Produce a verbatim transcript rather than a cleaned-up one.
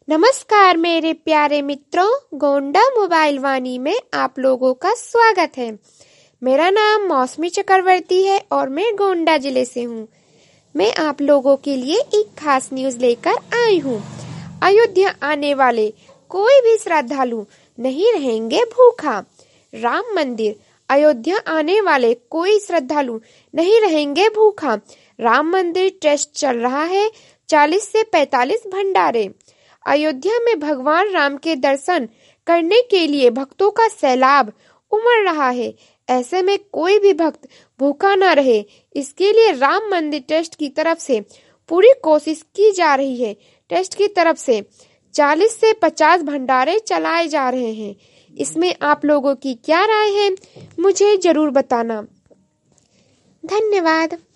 नमस्कार मेरे प्यारे मित्रों, गोंडा मोबाइल वाणी में आप लोगों का स्वागत है। मेरा नाम मौसमी चक्रवर्ती है और मैं गोंडा जिले से हूँ। मैं आप लोगों के लिए एक खास न्यूज लेकर आई हूँ। अयोध्या आने वाले कोई भी श्रद्धालु नहीं रहेंगे भूखा। राम मंदिर अयोध्या आने वाले कोई श्रद्धालु नहीं रहेंगे भूखा। राम मंदिर ट्रस्ट चल रहा है चालीस से पैंतालीस भंडारे। अयोध्या में भगवान राम के दर्शन करने के लिए भक्तों का सैलाब उमड़ रहा है। ऐसे में कोई भी भक्त भूखा न रहे, इसके लिए राम मंदिर ट्रस्ट की तरफ से पूरी कोशिश की जा रही है। ट्रस्ट की तरफ से चालीस से पचास भंडारे चलाए जा रहे हैं। इसमें आप लोगों की क्या राय है, मुझे जरूर बताना। धन्यवाद।